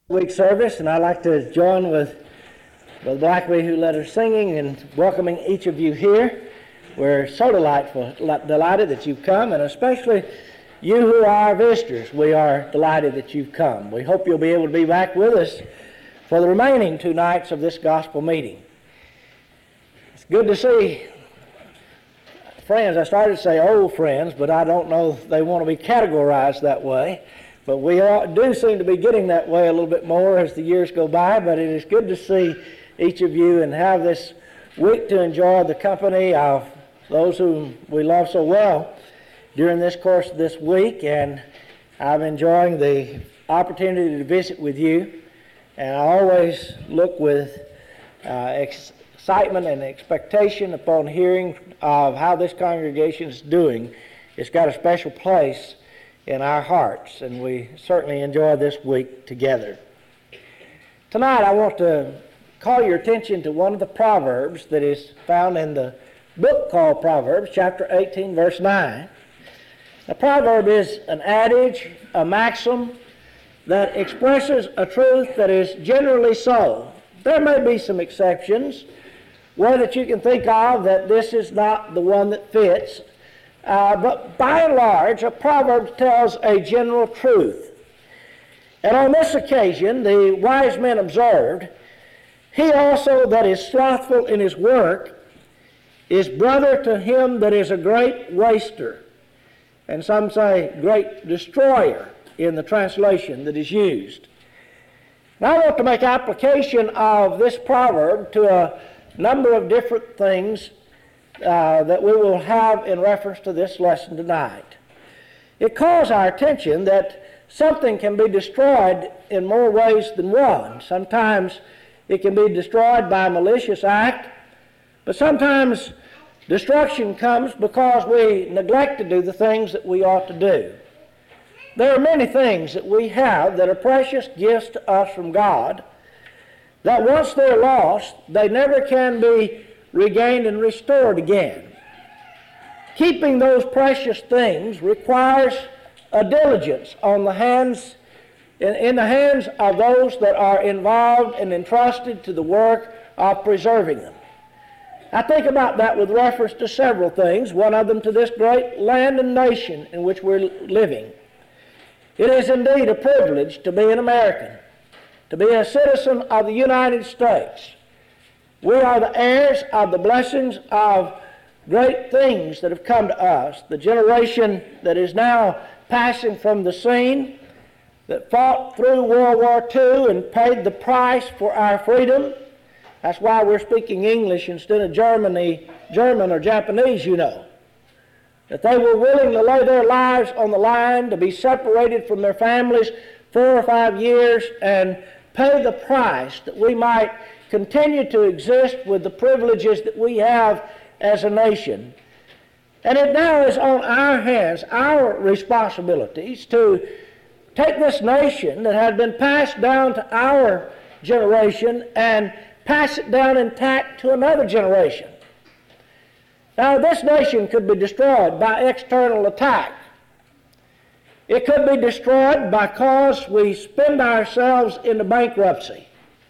Week service, and I'd like to join with Brother Blackley, who led us singing, and welcoming each of you here. We're so delighted that you've come, and especially you who are visitors. We are delighted that you've come. We hope you'll be able to be back with us for the remaining 2 nights of this gospel meeting. It's good to see friends. I started to say old friends, but I don't know if they want to be categorized that way. But we do seem to be getting that way a little bit more as the years go by. But it is good to see each of you and have this week to enjoy the company of those whom we love so well during this course of this week. And I'm enjoying the opportunity to visit with you. And I always look with excitement and expectation upon hearing of how this congregation is doing. It's got a special place in our hearts, and we certainly enjoy this week together. Tonight I want to call your attention to one of the Proverbs that is found in the book called Proverbs, chapter 18, verse 9. A proverb is an adage, a maxim that expresses a truth that is generally so. There may be some exceptions where that you can think of that this is not the one that fits. But by and large, a proverb tells a general truth. And on this occasion, the wise men observed, he also that is slothful in his work is brother to him that is a great waster. And some say great destroyer in the translation that is used. Now I want to make application of this proverb to a number of different things that we will have in reference to this lesson tonight. It calls our attention that something can be destroyed in more ways than one. Sometimes it can be destroyed by a malicious act, but sometimes destruction comes because we neglect to do the things that we ought to do. There are many things that we have that are precious gifts to us from God, that once they're lost, they never can be regained and restored again. Keeping those precious things requires a diligence on the hands, in the hands of those that are involved and entrusted to the work of preserving them. I think about that with reference to several things, one of them to this great land and nation in which we're living. It is indeed a privilege to be an American, to be a citizen of the United States. We are the heirs of the blessings of great things that have come to us. The generation that is now passing from the scene, that fought through World War II and paid the price for our freedom. That's why we're speaking English instead of German or Japanese, you know. That they were willing to lay their lives on the line, to be separated from their families 4 or 5 years and pay the price that we might continue to exist with the privileges that we have as a nation. And it now is on our hands, our responsibilities, to take this nation that has been passed down to our generation and pass it down intact to another generation. Now, this nation could be destroyed by external attack. It could be destroyed because we spend ourselves into bankruptcy.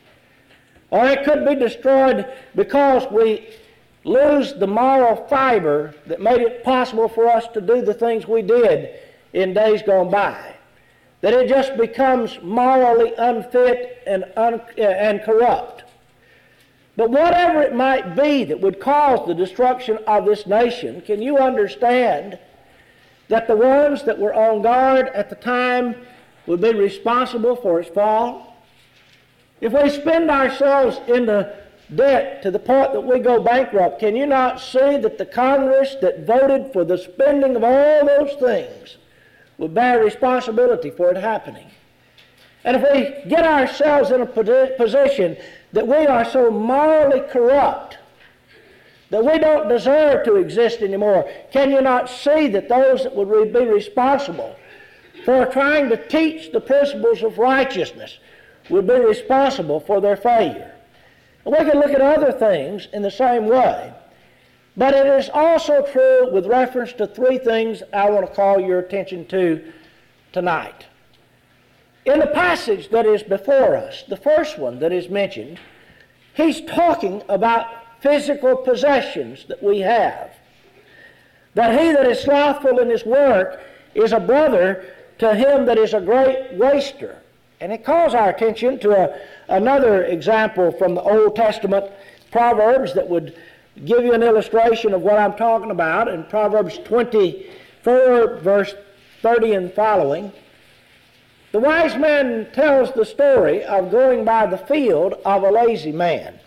Or it could be destroyed because we lose the moral fiber that made it possible for us to do the things we did in days gone by. That it just becomes morally unfit and corrupt. But whatever it might be that would cause the destruction of this nation, can you understand that the ones that were on guard at the time would be responsible for its fall? If we spend ourselves into debt to the point that we go bankrupt, can you not see that the Congress that voted for the spending of all those things would bear responsibility for it happening? And if we get ourselves in a position that we are so morally corrupt that we don't deserve to exist anymore, can you not see that those that would be responsible for trying to teach the principles of righteousness would be responsible for their failure? And we can look at other things in the same way. But it is also true with reference to 3 things I want to call your attention to tonight. In the passage that is before us, the first one that is mentioned, he's talking about physical possessions that we have. That he that is slothful in his work is a brother to him that is a great waster. And it calls our attention to another example from the Old Testament Proverbs that would give you an illustration of what I'm talking about. In Proverbs 24, verse 30 and following, the wise man tells the story of going by the field of a lazy man.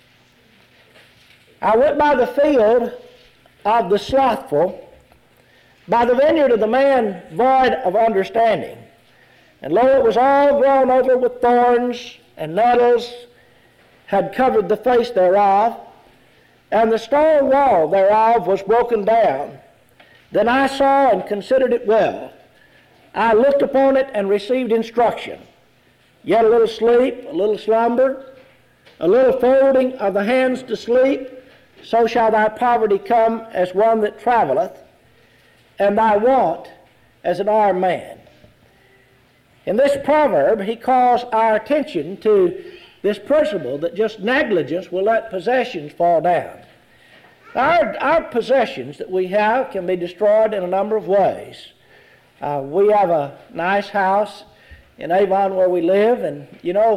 I went by the field of the slothful, by the vineyard of the man void of understanding. And lo, it was all grown over with thorns, and nettles had covered the face thereof, and the stone wall thereof was broken down. Then I saw and considered it well. I looked upon it and received instruction. Yet a little sleep, a little slumber, a little folding of the hands to sleep, so shall thy poverty come as one that travelleth, and thy want as an armed man. In this proverb, he calls our attention to this principle that just negligence will let possessions fall down. Our possessions that we have can be destroyed in a number of ways. We have a nice house in Avon where we live, and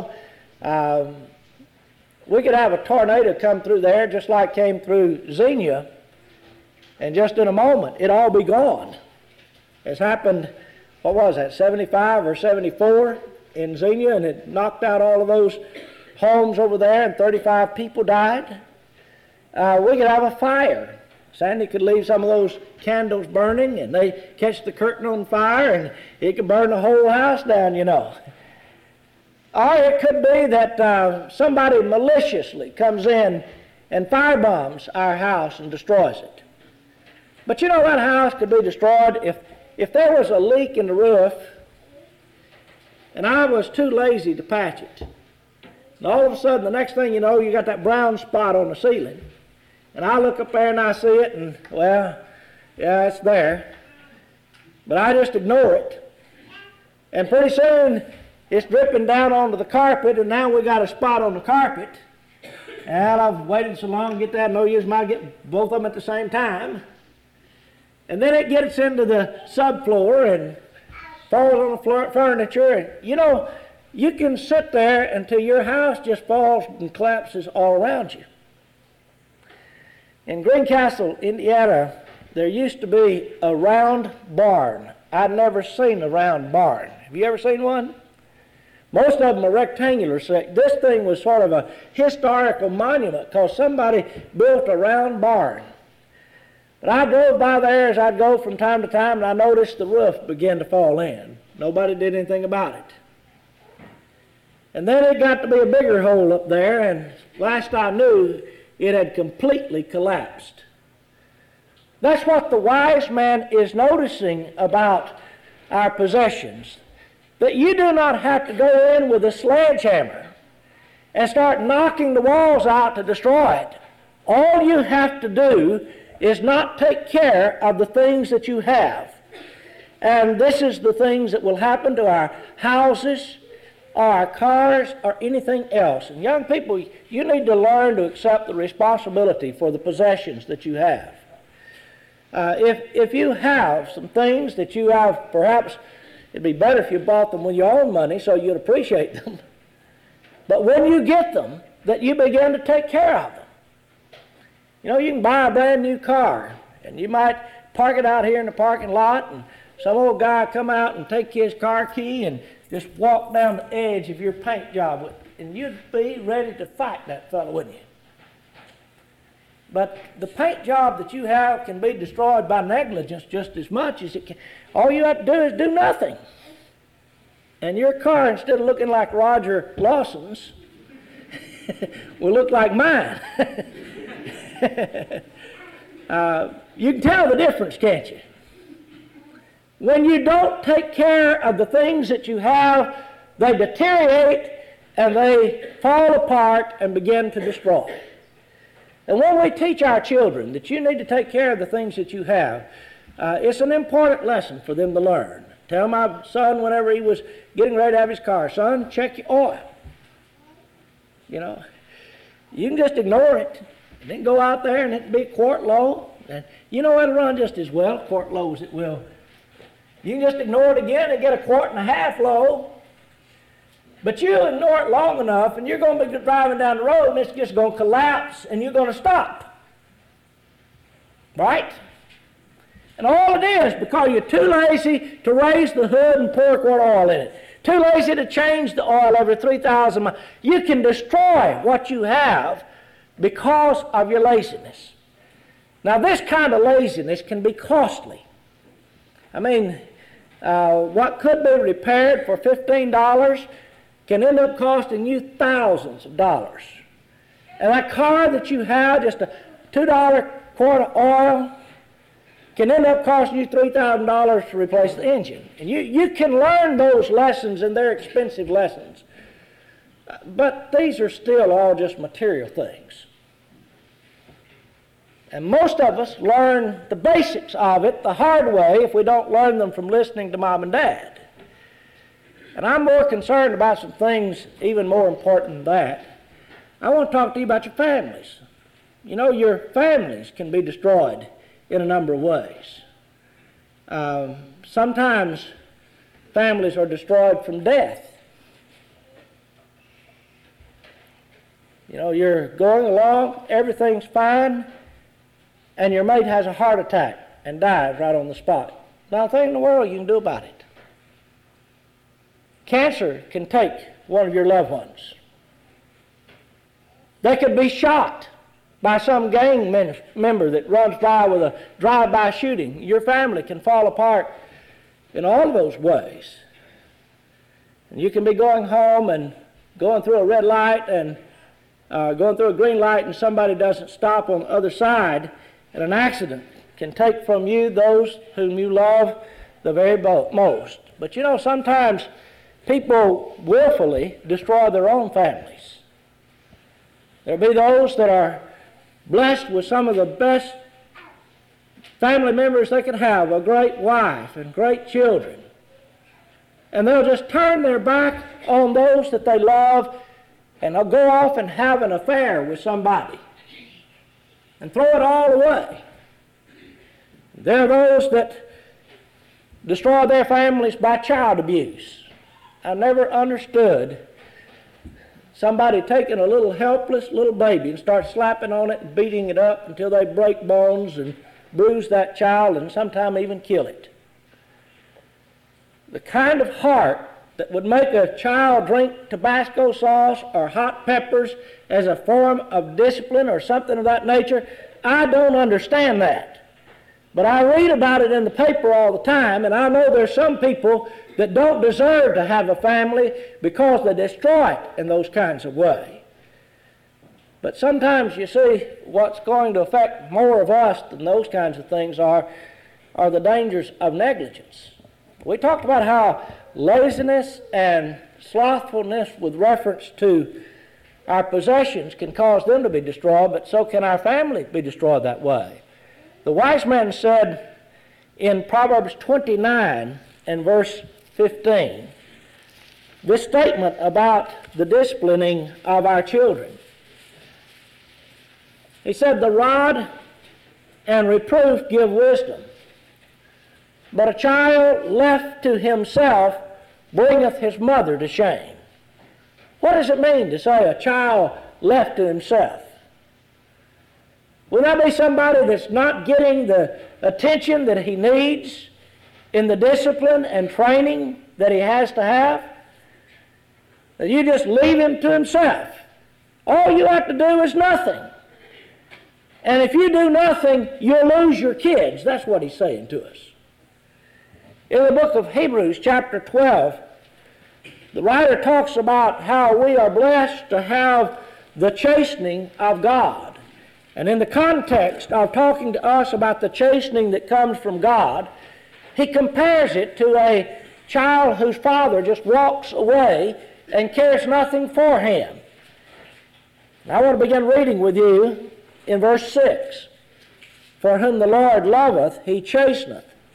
we could have a tornado come through there just like came through Xenia, and just in a moment it'd all be gone. It's happened, what was that, 75 or 74 in Xenia, and it knocked out all of those homes over there, and 35 people died. We could have a fire. Sandy could leave some of those candles burning, and they catch the curtain on fire, and it could burn the whole house down, Or it could be that somebody maliciously comes in and firebombs our house and destroys it. But that house could be destroyed if there was a leak in the roof and I was too lazy to patch it. And all of a sudden, the next thing you know, you got that brown spot on the ceiling. And I look up there and I see it, and, well, yeah, it's there. But I just ignore it. And pretty soon, it's dripping down onto the carpet, and now we got a spot on the carpet. And I've waited so long to get that, no use might get both of them at the same time. And then it gets into the subfloor and falls on the furniture. And, you can sit there until your house just falls and collapses all around you. In Greencastle, Indiana, there used to be a round barn. I'd never seen a round barn. Have you ever seen one? Most of them are rectangular. So this thing was sort of a historical monument because somebody built a round barn. But I drove by there as I'd go from time to time, and I noticed the roof began to fall in. Nobody did anything about it. And then it got to be a bigger hole up there, and last I knew, it had completely collapsed. That's what the wise man is noticing about our possessions. That you do not have to go in with a sledgehammer and start knocking the walls out to destroy it. All you have to do is not take care of the things that you have. And this is the things that will happen to our houses, or our cars, or anything else. And young people, you need to learn to accept the responsibility for the possessions that you have. If you have some things that you have, perhaps it'd be better if you bought them with your own money so you'd appreciate them. But when you get them, that you begin to take care of them. You can buy a brand new car, and you might park it out here in the parking lot, and some old guy come out and take his car key and just walk down the edge of your paint job with it, and you'd be ready to fight that fellow, wouldn't you? But the paint job that you have can be destroyed by negligence just as much as it can. All you have to do is do nothing. And your car, instead of looking like Roger Lawson's, will look like mine. You can tell the difference, can't you? When you don't take care of the things that you have, they deteriorate and they fall apart and begin to destroy. And when we teach our children that you need to take care of the things that you have, it's an important lesson for them to learn. Tell my son whenever he was getting ready to have his car, son, check your oil. You know, you can just ignore it and then go out there and it'll be a quart low. And you know it'll run just as well, a quart low as it will. You can just ignore it again and get a quart and a half low. But you'll ignore it long enough and you're going to be driving down the road and it's just going to collapse and you're going to stop. Right? And all it is because you're too lazy to raise the hood and pour a quart of oil in it. Too lazy to change the oil every 3,000 miles. You can destroy what you have because of your laziness. Now this kind of laziness can be costly. I mean, what could be repaired for $15 can end up costing you thousands of dollars. And that car that you have, just a $2 quart of oil, can end up costing you $3,000 to replace the engine. And you can learn those lessons, and they're expensive lessons. But these are still all just material things. And most of us learn the basics of it the hard way if we don't learn them from listening to mom and dad. And I'm more concerned about some things even more important than that. I want to talk to you about your families. You know, your families can be destroyed in a number of ways. Sometimes families are destroyed from death. You know, you're going along, everything's fine, and your mate has a heart attack and dies right on the spot. Not a thing in the world you can do about it. Cancer can take one of your loved ones. They could be shot by some gang member that runs by with a drive-by shooting. Your family can fall apart in all of those ways. And you can be going home and going through a red light and going through a green light and somebody doesn't stop on the other side, and an accident can take from you those whom you love the very most. But you know, sometimes people willfully destroy their own families. There'll be those that are blessed with some of the best family members they can have, a great wife and great children. And they'll just turn their back on those that they love and they'll go off and have an affair with somebody and throw it all away. There are those that destroy their families by child abuse. I never understood somebody taking a little helpless little baby and start slapping on it and beating it up until they break bones and bruise that child and sometimes even kill it. The kind of heart that would make a child drink Tabasco sauce or hot peppers as a form of discipline or something of that nature, I don't understand that. But I read about it in the paper all the time, and I know there's some people that don't deserve to have a family because they destroy it in those kinds of ways. But sometimes you see what's going to affect more of us than those kinds of things are the dangers of negligence. We talked about how laziness and slothfulness with reference to our possessions can cause them to be destroyed, but so can our family be destroyed that way. The wise man said in Proverbs 29 and verse 15, this statement about the disciplining of our children. He said, the rod and reproof give wisdom, but a child left to himself bringeth his mother to shame. What does it mean to say a child left to himself? Will that be somebody that's not getting the attention that he needs in the discipline and training that he has to have? That you just leave him to himself. All you have to do is nothing. And if you do nothing, you'll lose your kids. That's what he's saying to us. In the book of Hebrews, chapter 12, the writer talks about how we are blessed to have the chastening of God. And in the context of talking to us about the chastening that comes from God, he compares it to a child whose father just walks away and cares nothing for him. Now I want to begin reading with you in verse 6. For whom the Lord loveth, he chasteneth,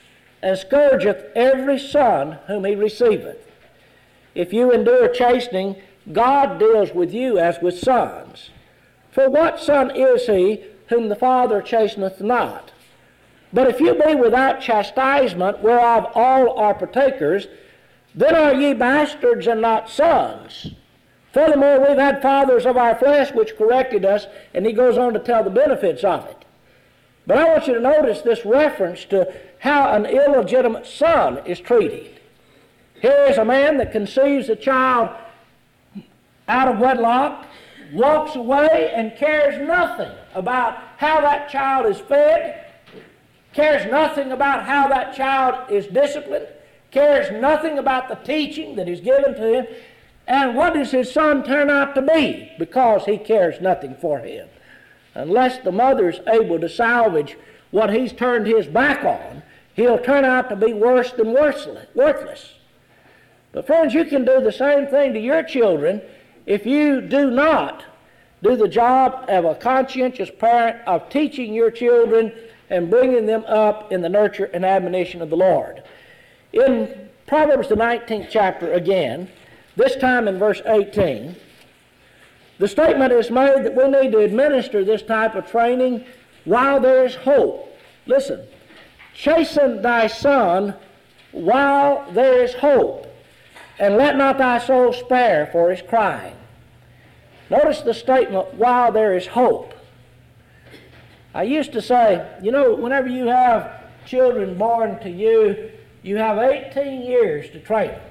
and scourgeth every son whom he receiveth. If you endure chastening, God deals with you as with sons. For what son is he whom the Father chasteneth not? But if you be without chastisement, whereof all are partakers, then are ye bastards and not sons. Furthermore, we've had fathers of our flesh which corrected us, and he goes on to tell the benefits of it. But I want you to notice this reference to how an illegitimate son is treated. Here is a man that conceives a child out of wedlock, walks away, and cares nothing about how that child is fed, cares nothing about how that child is disciplined, cares nothing about the teaching that is given to him. And what does his son turn out to be? Because he cares nothing for him. Unless the mother's able to salvage what he's turned his back on, he'll turn out to be worse than worthless. But friends, you can do the same thing to your children if you do not do the job of a conscientious parent of teaching your children and bringing them up in the nurture and admonition of the Lord. In Proverbs the 19th chapter again, this time in verse 18, the statement is made that we need to administer this type of training while there is hope. Listen, chasten thy son while there is hope, and let not thy soul spare for his crying. Notice the statement, while there is hope. I used to say, you know, whenever you have children born to you, you have 18 years to train them.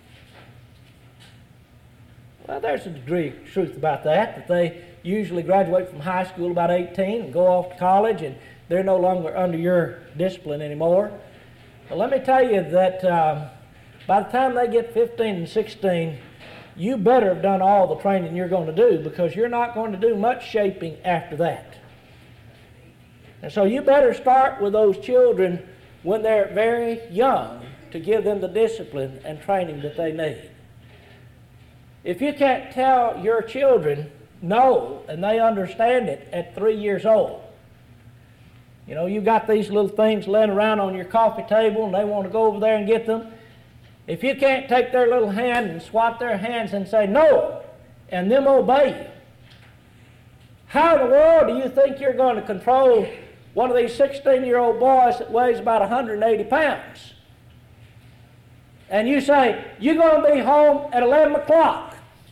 Well, there's a degree of truth about that they usually graduate from high school about 18 and go off to college, and they're no longer under your discipline anymore. But let me tell you that by the time they get 15 and 16, you better have done all the training you're going to do, because you're not going to do much shaping after that. And so you better start with those children when they're very young to give them the discipline and training that they need. If you can't tell your children no, and they understand it at 3 years old, you know, you've got these little things laying around on your coffee table and they want to go over there and get them. If you can't take their little hand and swat their hands and say no, and them obey you, how in the world do you think you're going to control one of these 16-year-old boys that weighs about 180 pounds? And you say, you're going to be home at 11 o'clock.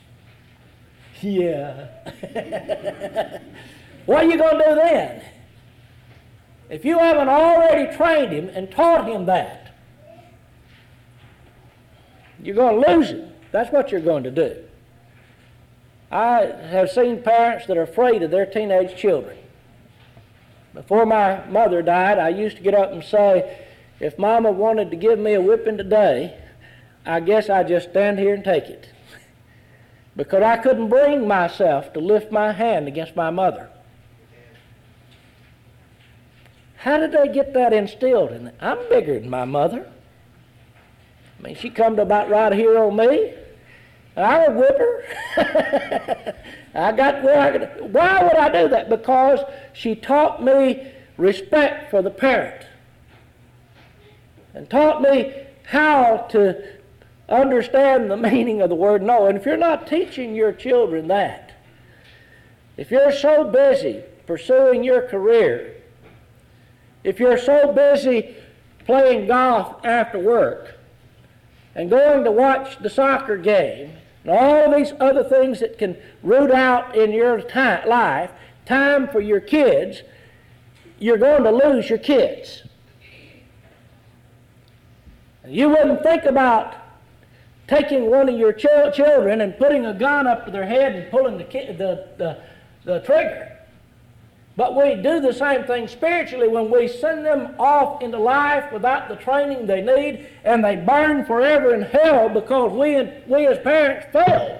Yeah. What are you going to do then? If you haven't already trained him and taught him that, you're going to lose him. That's what you're going to do. I have seen parents that are afraid of their teenage children. Before my mother died, I used to get up and say, if Mama wanted to give me a whipping today, I guess I'd just stand here and take it. Because I couldn't bring myself to lift my hand against my mother. How did they get that instilled in them? I'm bigger than my mother. I mean, she come to about right here on me, and I would whip her. Why would I do that? Because she taught me respect for the parent and taught me how to understand the meaning of the word no. And if you're not teaching your children that, if you're so busy pursuing your career, if you're so busy playing golf after work and going to watch the soccer game and all these other things that can root out in your life, time for your kids, you're going to lose your kids. You wouldn't think about taking one of your children and putting a gun up to their head and pulling the trigger. But we do the same thing spiritually when we send them off into life without the training they need, and they burn forever in hell because we as parents failed.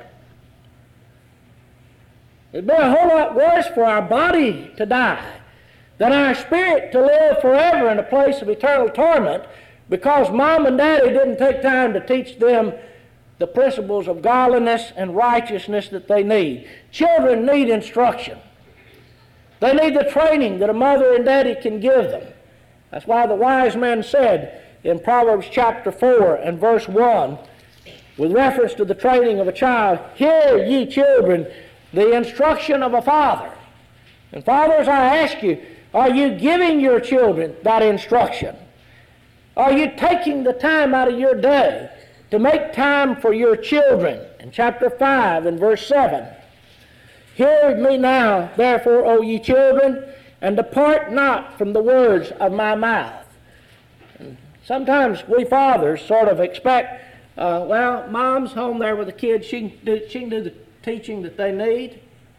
It'd be a whole lot worse for our body to die than our spirit to live forever in a place of eternal torment because Mom and Daddy didn't take time to teach them the principles of godliness and righteousness that they need. Children need instruction. They need the training that a mother and daddy can give them. That's why the wise men said, in Proverbs chapter 4 and verse 1 with reference to the training of a child. Hear, ye children, the instruction of a father. And fathers, I ask you, are you giving your children that instruction? Are you taking the time out of your day to make time for your children? In chapter 5 and verse 7, hear me now, therefore, O ye children, and depart not from the words of my mouth. And sometimes we fathers sort of expect, well, mom's home there with the kids, she can do the teaching that they need.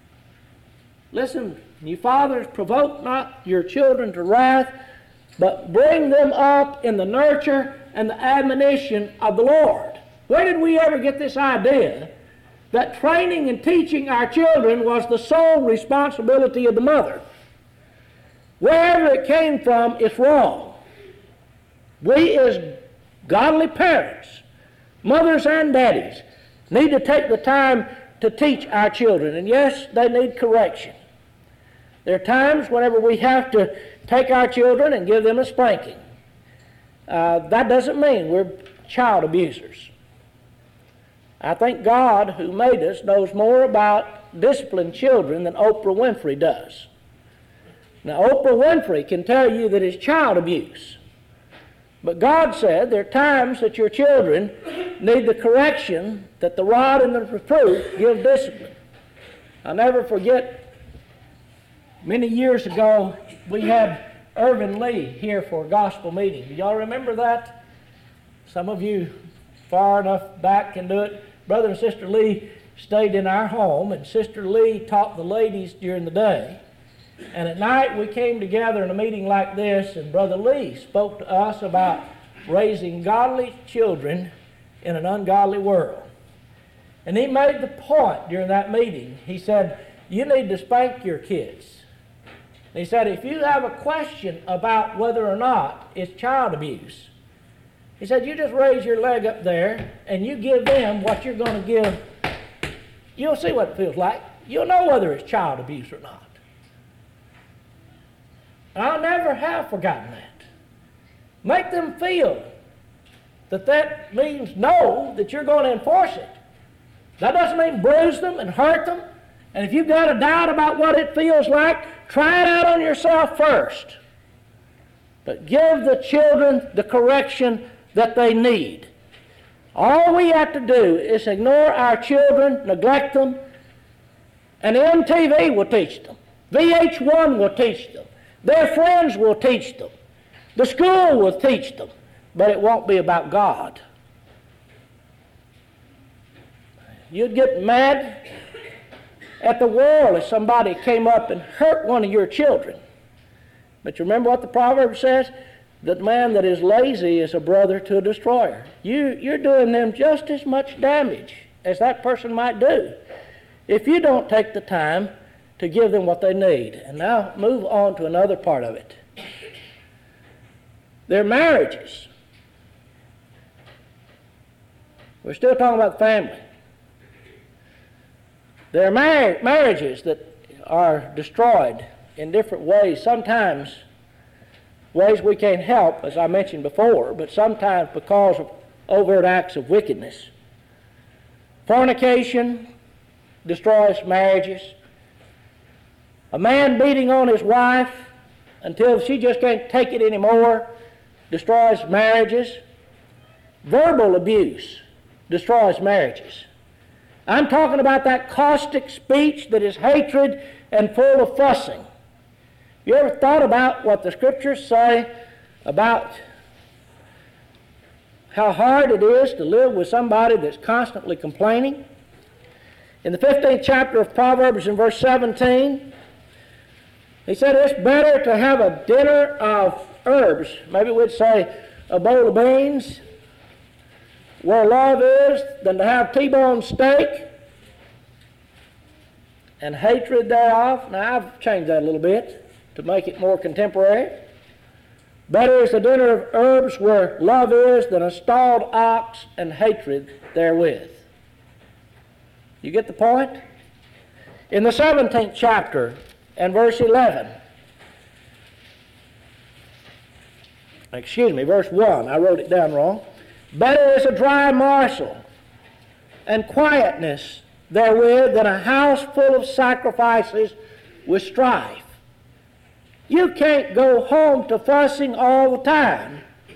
Listen, you fathers, provoke not your children to wrath, but bring them up in the nurture and the admonition of the Lord. Where did we ever get this idea that training and teaching our children was the sole responsibility of the mother? Wherever it came from, it's wrong. We as godly parents, mothers and daddies, need to take the time to teach our children. And yes, they need correction. There are times whenever we have to take our children and give them a spanking. That doesn't mean we're child abusers. I think God, who made us, knows more about disciplining children than Oprah Winfrey does. Now, Oprah Winfrey can tell you that it's child abuse. But God said there are times that your children need the correction that the rod and the reproof give discipline. I'll never forget, many years ago, we had Irvin Lee here for a gospel meeting. Do y'all remember that? Some of you far enough back can do it. Brother and Sister Lee stayed in our home, and Sister Lee taught the ladies during the day. And at night we came together in a meeting like this, and Brother Lee spoke to us about raising godly children in an ungodly world. And he made the point during that meeting. He said, you need to spank your kids. And he said, if you have a question about whether or not it's child abuse, he said, you just raise your leg up there and you give them what you're going to give. You'll see what it feels like. You'll know whether it's child abuse or not. I'll never have forgotten that. Make them feel that means know that you're going to enforce it. That doesn't mean bruise them and hurt them. And if you've got a doubt about what it feels like, try it out on yourself first. But give the children the correction that they need. All we have to do is ignore our children, neglect them, and MTV will teach them. VH1 will teach them. Their friends will teach them. The school will teach them. But it won't be about God. You'd get mad at the world if somebody came up and hurt one of your children. But you remember what the proverb says? That man that is lazy is a brother to a destroyer. You're doing them just as much damage as that person might do if you don't take the time to give them what they need. And now move on to another part of it. Their marriages. We're still talking about family. There are marriages that are destroyed in different ways. Sometimes ways we can't help, as I mentioned before, but sometimes because of overt acts of wickedness. Fornication destroys marriages. A man beating on his wife until she just can't take it anymore destroys marriages. Verbal abuse destroys marriages. I'm talking about that caustic speech that is hatred and full of fussing. You ever thought about what the Scriptures say about how hard it is to live with somebody that's constantly complaining? In the 15th chapter of Proverbs in verse 17, he said it's better to have a dinner of herbs, maybe we'd say a bowl of beans, where love is, than to have T-bone steak and hatred thereof. Now I've changed that a little bit to make it more contemporary. Better is a dinner of herbs where love is than a stalled ox and hatred therewith. You get the point? In the 17th chapter and verse 11, verse 1. I wrote it down wrong. Better is a dry morsel and quietness therewith than a house full of sacrifices with strife. You can't go home to fussing all the time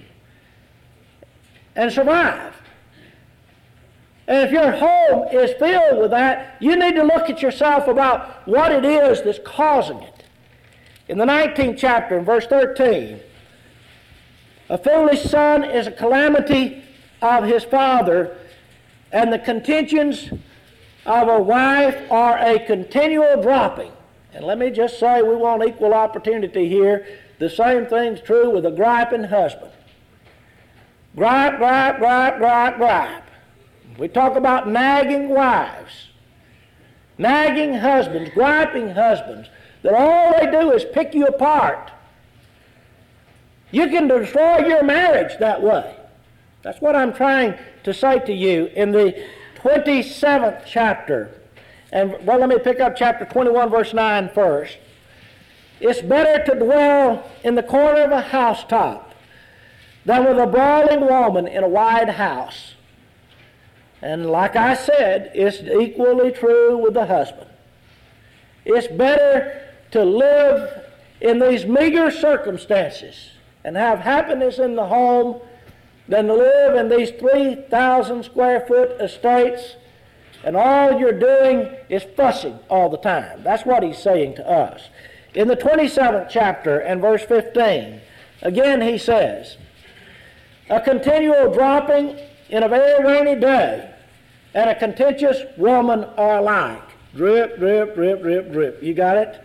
and survive. And if your home is filled with that, you need to look at yourself about what it is that's causing it. In the 19th chapter, in verse 13, a foolish son is a calamity of his father, and the contentions of a wife are a continual dropping. And let me just say, we want equal opportunity here. The same thing's true with a griping husband. Gripe, gripe, gripe, gripe, gripe. We talk about nagging wives, nagging husbands, griping husbands, that all they do is pick you apart. You can destroy your marriage that way. That's what I'm trying to say to you in the 27th chapter. And well, let me pick up chapter 21, verse 9 first. It's better to dwell in the corner of a housetop than with a brawling woman in a wide house. And like I said, it's equally true with the husband. It's better to live in these meager circumstances and have happiness in the home than to live in these 3,000 square foot estates and all you're doing is fussing all the time. That's what he's saying to us. In the 27th chapter and verse 15, again he says, a continual dropping in a very rainy day and a contentious woman are alike. Drip, drip, drip, drip, drip. You got it?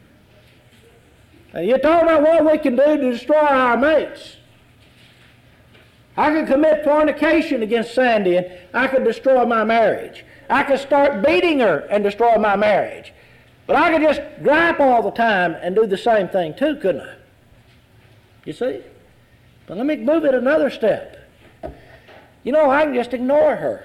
And you're talking about what we can do to destroy our mates. I could commit fornication against Sandy and I could destroy my marriage. I could start beating her and destroy my marriage. But I could just gripe all the time and do the same thing too, couldn't I? You see? But let me move it another step. You know, I can just ignore her.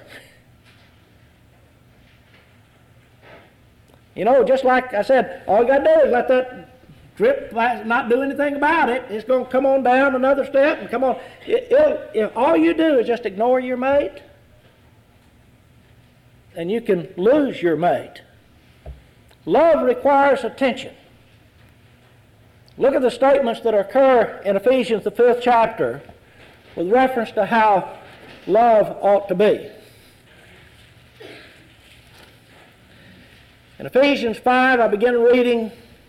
You know, just like I said, all you got to do is let that drip, not do anything about it. It's going to come on down another step and come on. If all you do is just ignore your mate, and you can lose your mate. Love requires attention. Look at the statements that occur in Ephesians, the 5th chapter, with reference to how love ought to be. In Ephesians 5, I begin reading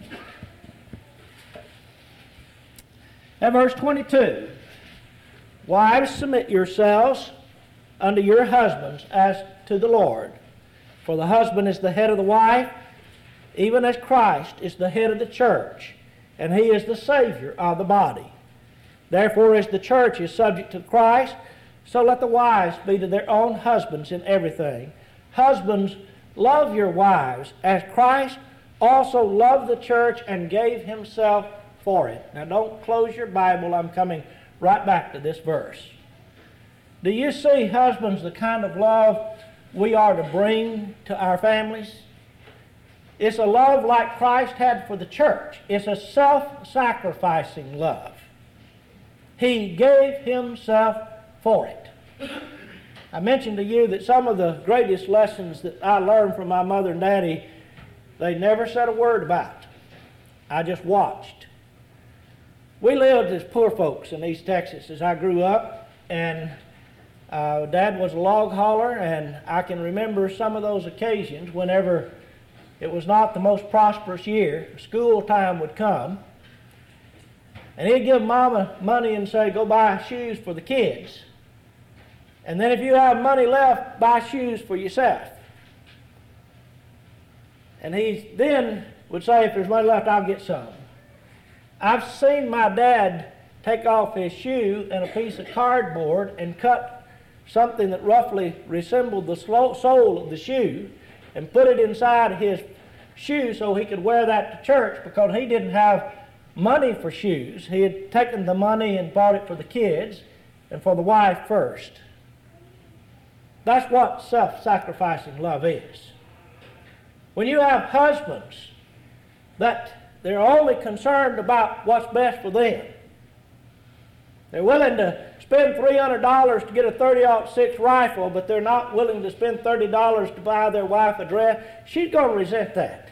at verse 22. Wives, submit yourselves unto your husbands as to the Lord. For the husband is the head of the wife, even as Christ is the head of the church, and he is the Savior of the body. Therefore, as the church is subject to Christ, so let the wives be to their own husbands in everything. Husbands, love your wives, as Christ also loved the church and gave himself for it. Now don't close your Bible. I'm coming right back to this verse. Do you see, husbands, the kind of love we are to bring to our families? It's a love like Christ had for the church. It's a self-sacrificing love. He gave himself for it. I mentioned to you that some of the greatest lessons that I learned from my mother and daddy, they never said a word about. I just watched. We lived as poor folks in East Texas as I grew up, and Dad was a log hauler, and I can remember some of those occasions whenever it was not the most prosperous year. School time would come, and he'd give Mama money and say, go buy shoes for the kids. And then if you have money left, buy shoes for yourself. And he then would say, if there's money left, I'll get some. I've seen my dad take off his shoe and a piece of cardboard and cut something that roughly resembled the sole of the shoe and put it inside his shoe so he could wear that to church, because he didn't have money for shoes. He had taken the money and bought it for the kids and for the wife first. That's what self-sacrificing love is. When you have husbands that they're only concerned about what's best for them, They're willing to spend $300 to get a .30-06 rifle, but they're not willing to spend $30 to buy their wife a dress. She's going to resent that.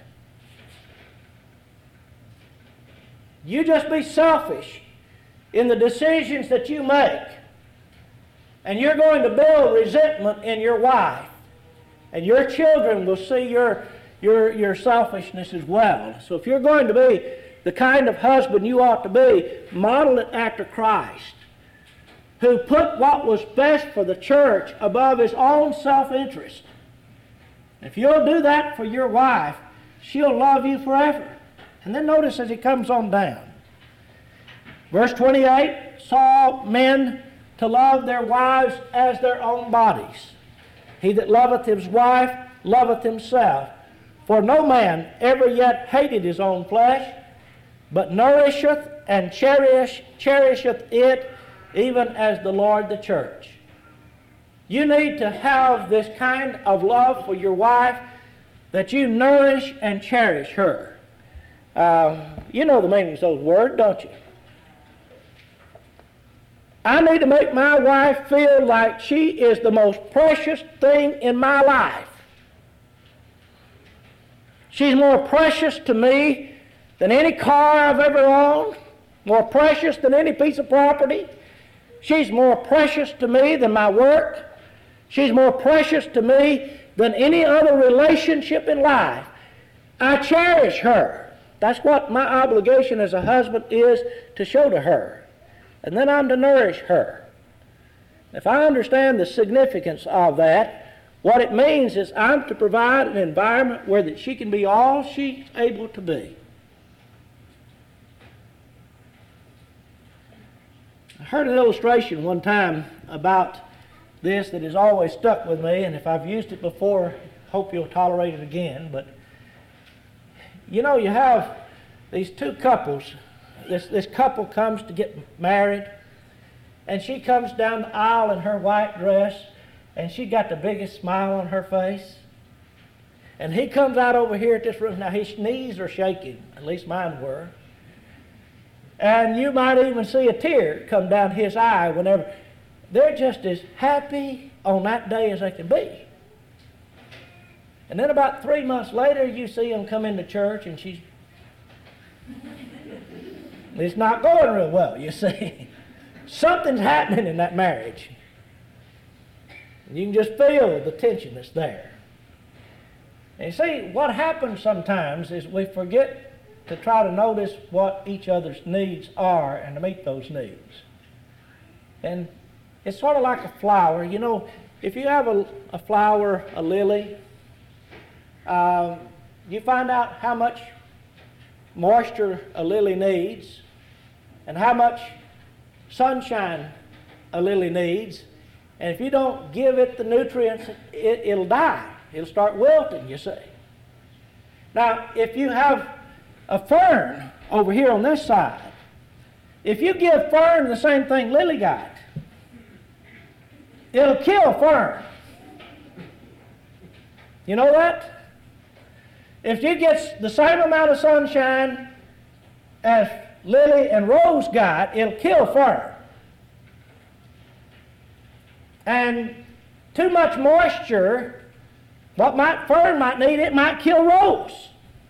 You just be selfish in the decisions that you make, and you're going to build resentment in your wife, and your children will see your selfishness as well. So if you're going to be the kind of husband you ought to be, model it after Christ, who put what was best for the church above his own self-interest. If you'll do that for your wife, she'll love you forever. And then notice as he comes on down. Verse 28, saw men to love their wives as their own bodies. He that loveth his wife loveth himself. For no man ever yet hated his own flesh, but nourisheth and cherisheth it, even as the Lord the church. You need to have this kind of love for your wife, that you nourish and cherish her. You know the meaning of those words, don't you? I need to make my wife feel like she is the most precious thing in my life. She's more precious to me than any car I've ever owned, more precious than any piece of property. She's more precious to me than my work. She's more precious to me than any other relationship in life. I cherish her. That's what my obligation as a husband is, to show to her. And then I'm to nourish her. If I understand the significance of that, what it means is I'm to provide an environment where that she can be all she's able to be. I heard an illustration one time about this that has always stuck with me, and if I've used it before, hope you'll tolerate it again. But you know, you have these two couples. This couple comes to get married, and she comes down the aisle in her white dress, and she got the biggest smile on her face. And he comes out over here at this room. Now, his knees are shaking, at least mine were. And you might even see a tear come down his eye whenever. They're just as happy on that day as they can be. And then about 3 months later, you see them come into church, and it's not going real well, you see. Something's happening in that marriage. And you can just feel the tension that's there. And you see, what happens sometimes is we forget to try to notice what each other's needs are and to meet those needs. And it's sort of like a flower. You know, if you have a flower, a lily, you find out how much moisture a lily needs and how much sunshine a lily needs. And if you don't give it the nutrients, it'll die. It'll start wilting, you see. Now, if you have a fern over here on this side, if you give fern the same thing lily got, it'll kill fern. You know that? If you get the same amount of sunshine as lily and rose got, it'll kill fern. And too much moisture, fern might need, it might kill rose.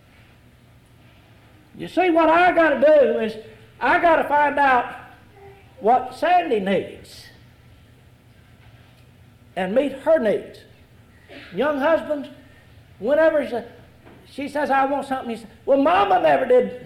You see, what I got to do is I got to find out what Sandy needs and meet her needs. Young husbands, whenever she says, I want something, he says, well, Mama never did.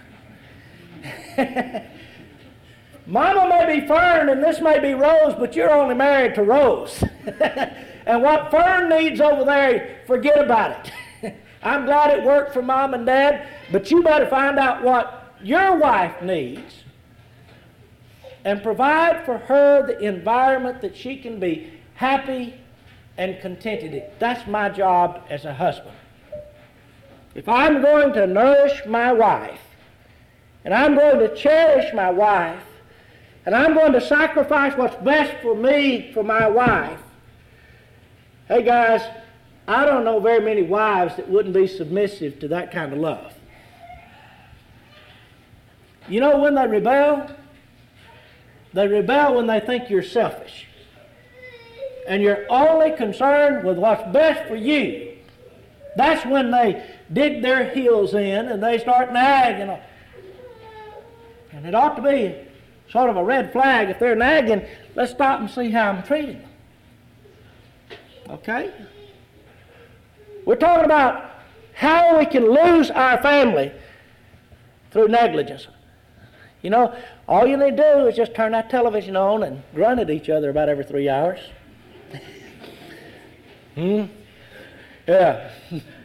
Mama may be Fern and this may be Rose, but you're only married to Rose. And what Fern needs over there, forget about it. I'm glad it worked for Mom and Dad, but you better find out what your wife needs and provide for her the environment that she can be happy and contented in. That's my job as a husband. If I'm going to nourish my wife, and I'm going to cherish my wife, and I'm going to sacrifice what's best for me for my wife, hey guys, I don't know very many wives that wouldn't be submissive to that kind of love. You know when they rebel? They rebel when they think you're selfish. And you're only concerned with what's best for you. That's when they dig their heels in and they start nagging. And it ought to be sort of a red flag. If they're nagging, let's stop and see how I'm treating them. Okay? We're talking about how we can lose our family through negligence. You know, all you need to do is just turn that television on and grunt at each other about every 3 hours. Yeah.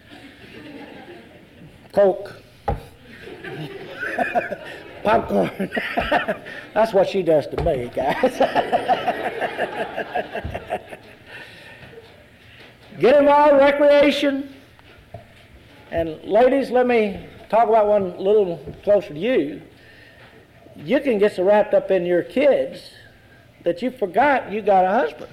Coke. Popcorn. That's what she does to me, guys. Get involved in recreation. And ladies, let me talk about one a little closer to you. You can get so wrapped up in your kids that you forgot you got a husband.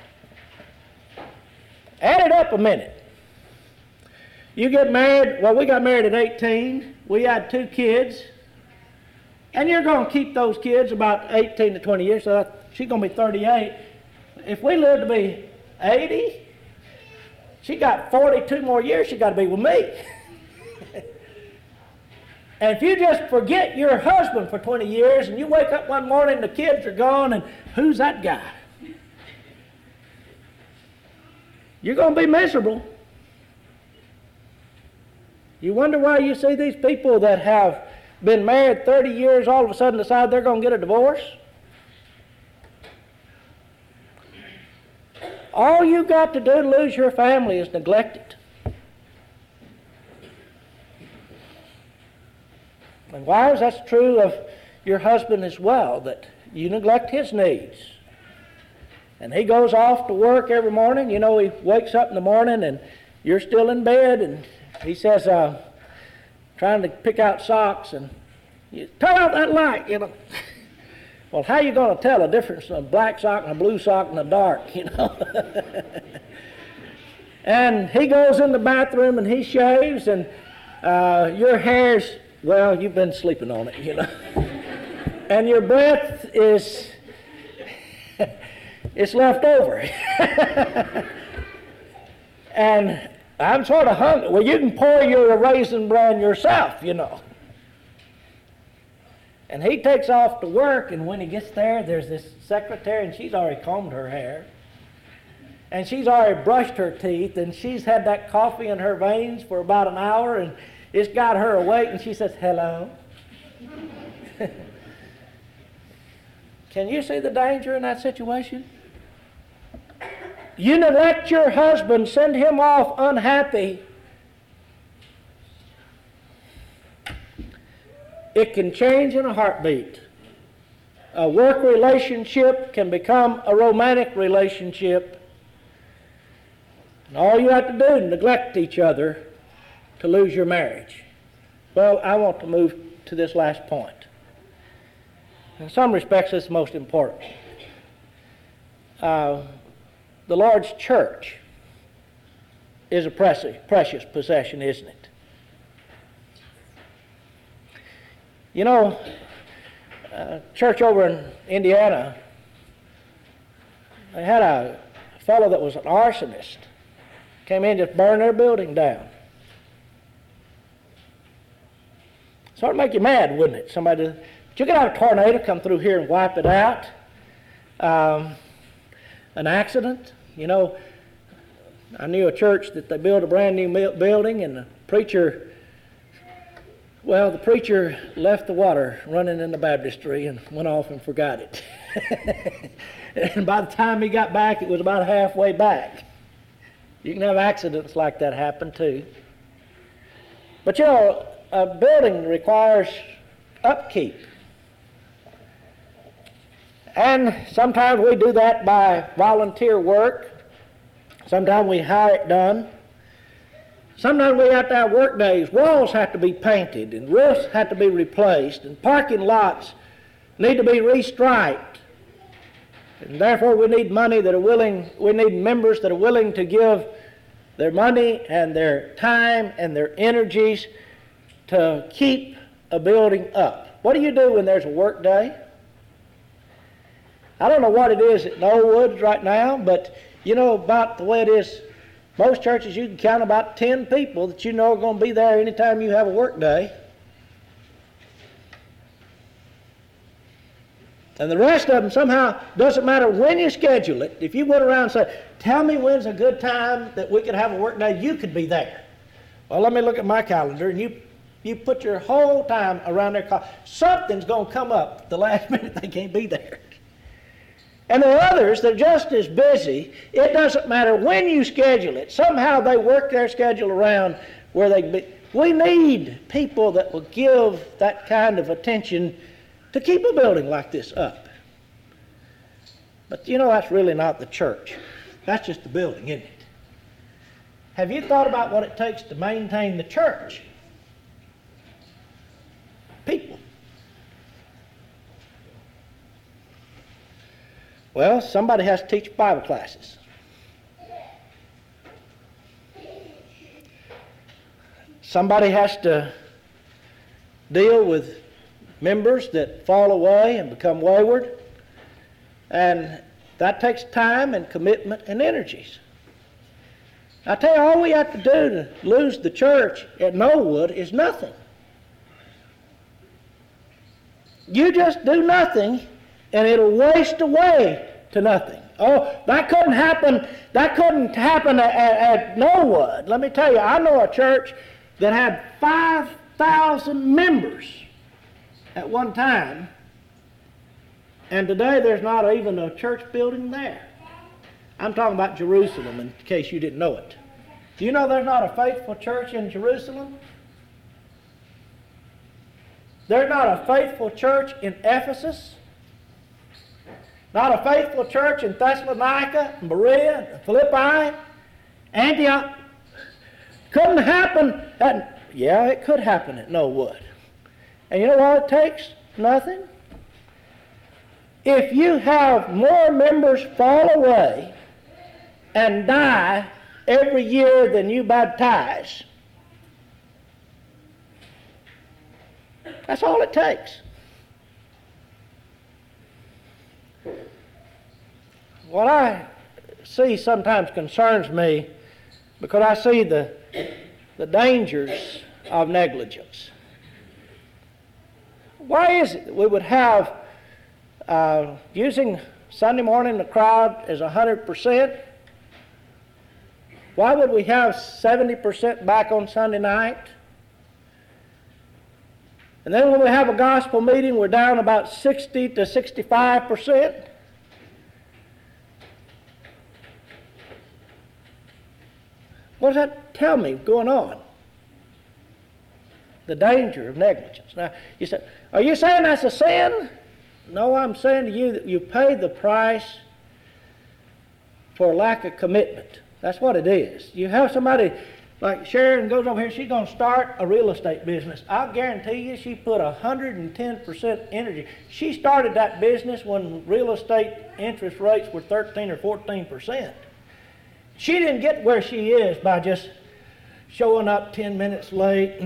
Add it up a minute. You get married, well, we got married at 18. We had 2 kids. And you're going to keep those kids about 18 to 20 years, so she's going to be 38. If we live to be 80, she got 42 more years she got to be with me. And if you just forget your husband for 20 years and you wake up one morning, the kids are gone, and who's that guy? You're going to be miserable. You wonder why you see these people that have been married 30 years all of a sudden decide they're going to get a divorce? All you got to do to lose your family is neglect it. And wives, that's true of your husband as well, that you neglect his needs. And he goes off to work every morning. You know, he wakes up in the morning and you're still in bed, and he says, trying to pick out socks, and you turn out that light, you know. Well, how are you going to tell the difference between a black sock and a blue sock in the dark, you know? And he goes in the bathroom and he shaves, and your hair's, well, you've been sleeping on it, you know. And your breath is, it's left over. And I'm sort of hungry. Well, you can pour your raisin bran yourself, you know. And he takes off to work, and when he gets there, there's this secretary, and she's already combed her hair. And she's already brushed her teeth, and she's had that coffee in her veins for about an hour, and it's got her awake, and she says, hello. Can you see the danger in that situation? You neglect your husband, send him off unhappy. It can change in a heartbeat. A work relationship can become a romantic relationship. And all you have to do is neglect each other to lose your marriage. Well, I want to move to this last point. In some respects, it's most important. The Lord's church is a precious possession, isn't it? You know, a church over in Indiana, they had a fellow that was an arsonist. Came in and just burned their building down. Sort of make you mad, wouldn't it? Somebody, but you could have a tornado come through here and wipe it out. An accident. You know, I knew a church that they built a brand new building, and the preacher left the water running in the baptistry and went off and forgot it. And by the time he got back, it was about halfway back. You can have accidents like that happen too. But you know, a building requires upkeep. And sometimes we do that by volunteer work. Sometimes we hire it done. Sometimes we have to have work days. Walls have to be painted, and roofs have to be replaced, and parking lots need to be restriped. And therefore we need money that are willing, we need members that are willing to give their money and their time and their energies to keep a building up. What do you do when there's a work day? I don't know what it is at Knollwoods right now, but you know about the way it is. Most churches you can count about 10 people that you know are going to be there anytime you have a work day. And the rest of them somehow, doesn't matter when you schedule it, if you went around and said, tell me when's a good time that we could have a work day, you could be there. Well, let me look at my calendar, and you put your whole time around their call. Something's going to come up the last minute they can't be there. And there are others that are just as busy. It doesn't matter when you schedule it. Somehow they work their schedule around where they can be. We need people that will give that kind of attention to keep a building like this up. But you know, that's really not the church. That's just the building, isn't it? Have you thought about what it takes to maintain the church? People. Well, somebody has to teach Bible classes. Somebody has to deal with members that fall away and become wayward. And that takes time and commitment and energies. I tell you, all we have to do to lose the church at Knollwood is nothing. You just do nothing, and it'll waste away to nothing. Oh, that couldn't happen. That couldn't happen at Knollwood. Let me tell you, I know a church that had 5,000 members at one time, and today there's not even a church building there. I'm talking about Jerusalem, in case you didn't know it. Do you know there's not a faithful church in Jerusalem? There's not a faithful church in Ephesus. Not a faithful church in Thessalonica, Berea, Philippi, Antioch. Couldn't happen it could happen at Knollwood. And you know what it takes? Nothing. If you have more members fall away and die every year than you baptize, that's all it takes. What I see sometimes concerns me because I see the dangers of negligence. Why is it that we would have, using Sunday morning the crowd as 100%, why would we have 70% back on Sunday night? And then when we have a gospel meeting, we're down about 60 to 65%. What does that tell me going on? The danger of negligence. Now, you say, are you saying that's a sin? No, I'm saying to you that you pay the price for lack of commitment. That's what it is. You have somebody like Sharon goes over here, she's going to start a real estate business. I'll guarantee you she put 110% energy. She started that business when real estate interest rates were 13 or 14%. She didn't get where she is by just showing up 10 minutes late.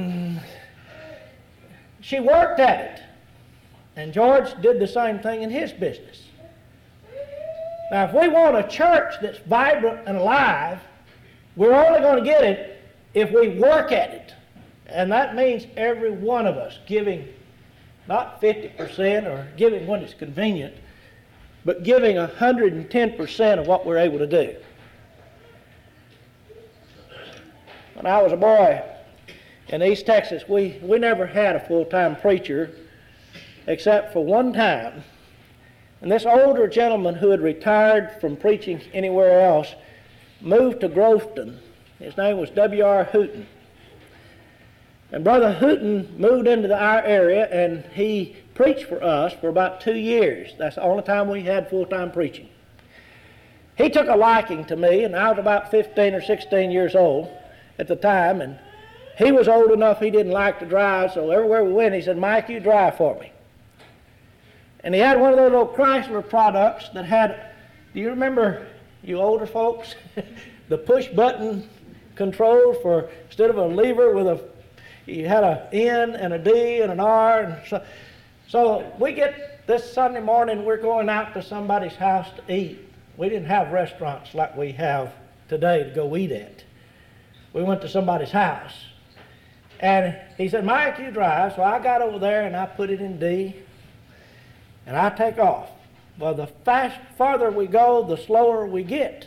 She worked at it. And George did the same thing in his business. Now, if we want a church that's vibrant and alive, we're only going to get it if we work at it. And that means every one of us giving not 50% or giving when it's convenient, but giving 110% of what we're able to do. When I was a boy in East Texas, we never had a full-time preacher except for one time. And this older gentleman who had retired from preaching anywhere else moved to Groveton. His name was W.R. Hooten. And Brother Hooten moved into our area, and he preached for us for about 2 years. That's the only time we had full-time preaching. He took a liking to me, and I was about 15 or 16 years old at the time, and he was old enough he didn't like to drive, so everywhere we went he said, Mike, you drive for me. And he had one of those old Chrysler products that had, do you remember, you older folks, the push button control for, instead of a lever with you had an N and a D and an R. And So we get this Sunday morning, we're going out to somebody's house to eat. We didn't have restaurants like we have today to go eat at. We went to somebody's house. And he said, Mike, you drive. So I got over there and I put it in D. And I take off. Well, the farther we go, the slower we get.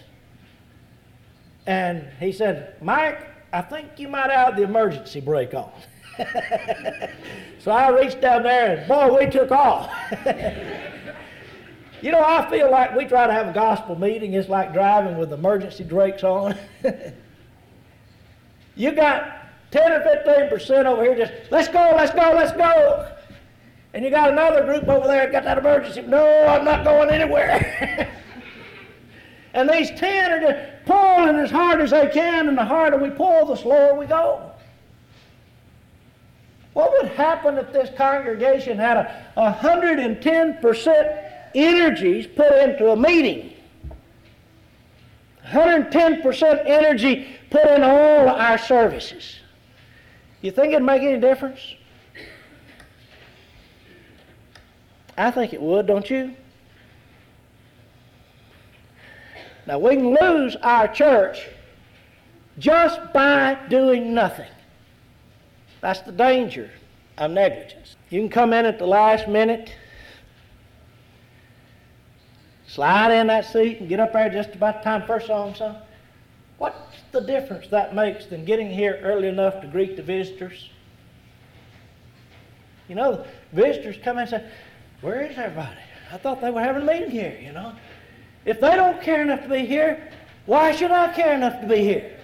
And he said, Mike, I think you might have the emergency brake on. So I reached down there and boy, we took off. You know, I feel like we try to have a gospel meeting. It's like driving with emergency brakes on. You got 10 or 15% over here just, let's go, let's go, let's go. And you got another group over there that got that emergency, no, I'm not going anywhere. And these 10 are just pulling as hard as they can, and the harder we pull, the slower we go. What would happen if this congregation had 110% energies put into a meeting? 110% energy put in all our services. You think it'd make any difference? I think it would, don't you? Now, we can lose our church just by doing nothing. That's the danger of negligence. You can come in at the last minute, slide in that seat and get up there just about the time first song sung. What's the difference that makes than getting here early enough to greet the visitors? You know, the visitors come in and say, where is everybody? I thought they were having a meeting here, you know. If they don't care enough to be here, why should I care enough to be here?